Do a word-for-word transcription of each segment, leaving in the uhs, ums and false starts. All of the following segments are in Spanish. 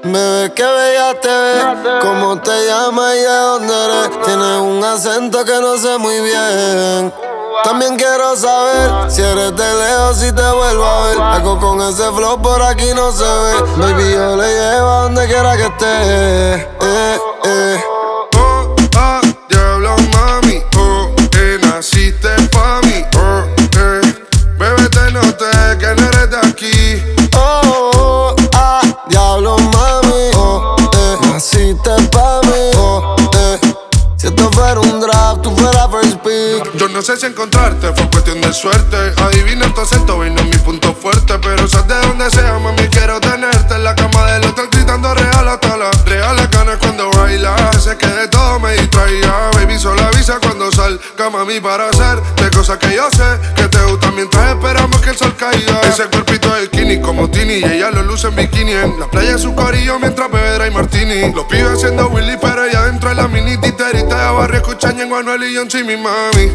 Bebé, qué bella te ves. ¿Cómo te llamas y de dónde eres? Tienes un acento que no sé muy bien. También quiero saber si eres de lejos, si te vuelvo a ver. Algo con ese flow por aquí no se ve. Baby, yo le llevo a donde quiera que esté. Eh, eh. Oh, ah, diablo, mami. Oh, eh, naciste pa' mí. Oh, eh. Bebé, te noté que no eres de aquí. Oh, oh, ah, diablo, mami. Oh, eh. Naciste pa' mí. Oh, eh. Si esto fuera un draft, tú fueras first pick. Yo no sé si encontrarte, fue cuestión de suerte. Adivina tu acento, vino mi punto fuerte. Pero sabes de donde sea, mami, quiero tenerte en la cama del hotel gritando real hasta las reales ganas cuando baila. Sé que de todo me distraía. Baby, solo avisa cuando salga, mami, para hacerte cosas que yo sé que te gustan mientras esperamos que el sol caiga. Ese cuerpito de skinny como Tini y ella lo luce en bikini. En la playa su corillo mientras bebe y martini. Los pibes haciendo Willy, pero ella dentro de la mini titerita de barrio escuchan en Anuel y John C, mi mami.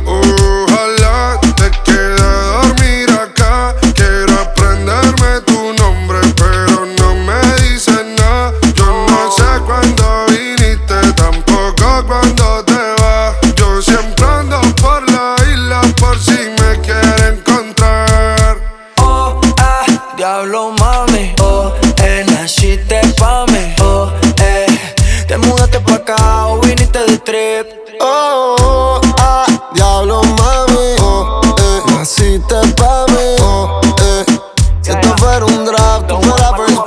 Ojalá te quede a dormir acá. Quiero aprenderme tu nombre, pero no me dices nada. Yo no sé cuándo viniste, tampoco cuándo te vas. Yo siempre ando por la isla por si me quiere encontrar. Oh, ah, diablo, mami. Oh, eh, naciste pa' mí. Oh, eh, te mudaste pa' acá o viniste de trip. Oh, oh, ah, diablo, mami. Oh, eh. Naciste pa' mí. Oh, eh. Si esto fuera un draft, tú fueras first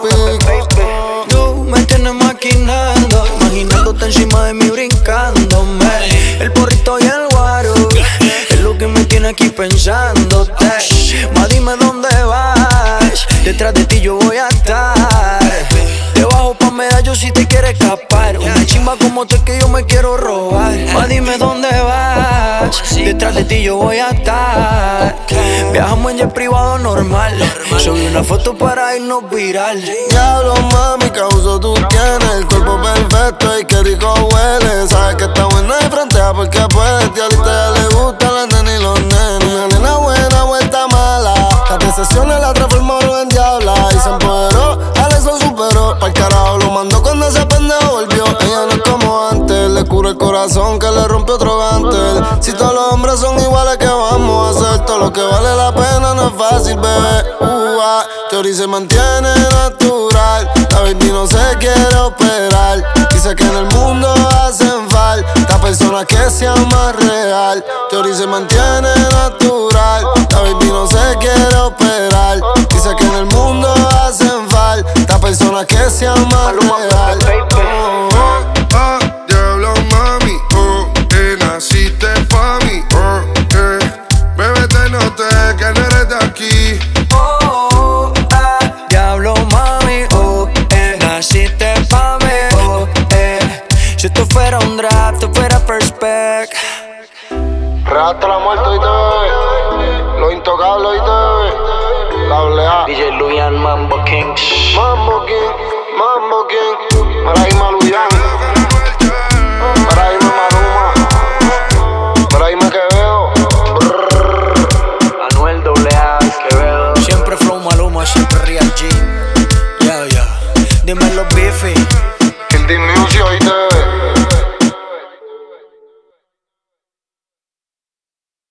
pick. Tú me tienes maquinando, imaginándote encima de mí brincándome. El porrito y el guaro es lo que me tiene aquí pensándote. Ma, dime dónde vas, detrás de ti yo voy a estar. Debajo pa' medallo si te quieres escapar. Una chimba como tú es que yo me quiero robar. Ma, dime dónde vas, detrás de ti yo voy a estar. Viajamos en jet privado normal. Subí una foto para irnos viral. Diablo, mami, causo tú tienes el cuerpo perfecto y qué rico huele. Sabes que está buena y frontea porque puedes. Y ahorita ya le gustan las nenas y los nenes. Una nena buena, vuelta mala. Las decepciones la transformó en diabla. Y se empoderó, Alex superó. Pa'l carajo lo mandó cuando ese pendejo volvió. Ella no es como antes, le cura el corazón que le rompe otro gantel. Si todos los hombres son iguales, ¿qué vamos a hacer? Todo lo que vale la pena no es fácil, bebé. Uh, ah, Teoría se mantiene natural. La baby no se quiere operar. Dice que en el mundo hacen falta personas que sean más real. Teoría se mantiene natural. La baby no se quiere operar. Dice que en el mundo hacen falta personas que sean más real. Oh, Oh, ah, diablo, mami. Oh, eh, naciste pa' mí. Oh, eh. Bebé, te noté que no eres de aquí. Oh, ah, diablo, mami. Oh, eh, naciste pa' mí. Oh, eh, si esto fuera un draft, tú fuera first pick. Hasta la muerte, oíste, bebé. Los intocables, oíste, bebé. La doble A. D J Luyan, Mambo Kings. Mambo King, Mambo King. Mira ahí, Malu.